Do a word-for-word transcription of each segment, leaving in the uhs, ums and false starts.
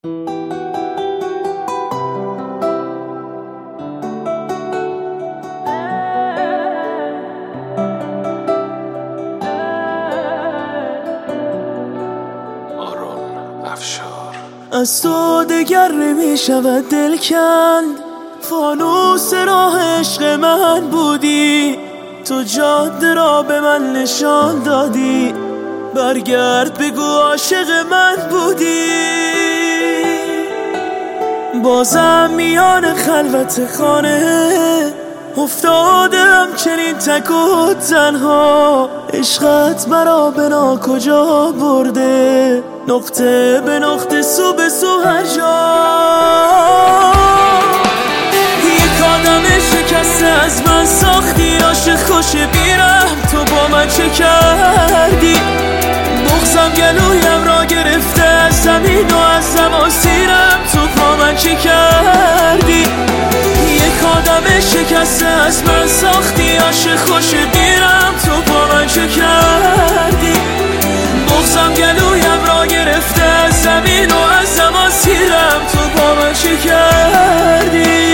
از تو دگر نمی شود دل کند، فانوس راه عشق من بودی، تو جاده را به من نشان دادی، برگرد بگو عاشق من بودی. بازم میان خلوت خانه افتادم چنین تک و تنها، عشقت مرا به ناکجا برده، نقطه به نقطه سو به سو هر جا. یک آدم شکسته از من ساختی، عاشق خوش بیرم تو با من چه کردی؟ بغضم گلویم را گرفته از زمین و از زماسیرم تو با من چه کردی؟ یک آدم شکسته از من ساختی، عاشق خوش بیرم تو با من چه کردی؟ بغضم گلویم را گرفته از زمین و از زماسیرم تو با من چه کردی؟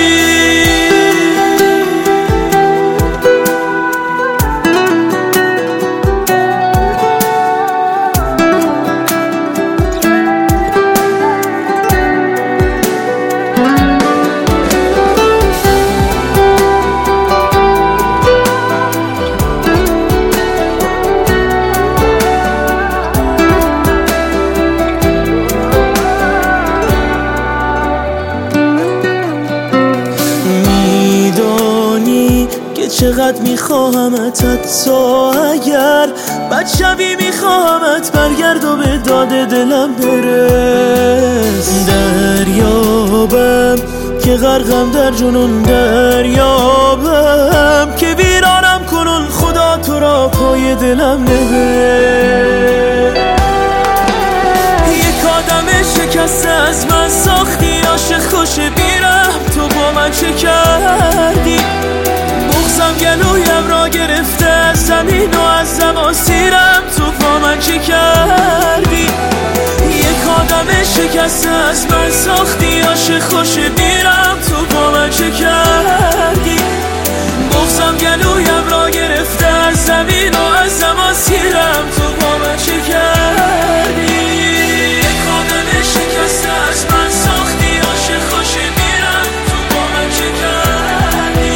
چقدر میخواهمت، حتی اگر بد شوی میخواهمت برگرد و به داد دلم برس. دریابم که غرقم در جنون، دریابم که ویرانم کنون، خدا تو را پای دلم نبر. یک آدم شکسته از من ساختی، عاشق خوش بیرم تو با من چه کردی؟ بغضم گلویم را گرفته از زمین و از زماسیرم تو با من چه کردی؟ یک آدم شکسته از من ساختی، عاشق خوش بیرم تو با من چه کردی؟ بغضم گلویم را گرفته از زمین و از زماسیرم تو با من چه کردی؟ یک آدم شکسته از من ساختی، عاشق خوش بیرم تو با من چه کردی؟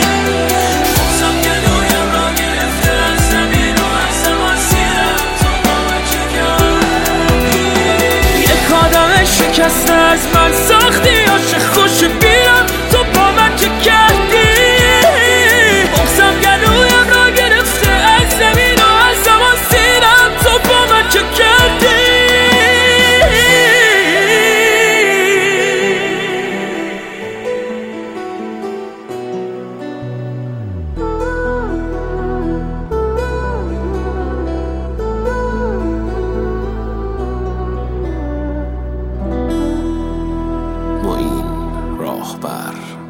شکسته از من ساختی، عاشق خوش بیرم تو با من چه کردی؟ بغضم گلویم را گرفته از زمین و از زماسیرم تو با من چه کردی؟ معین راهبر.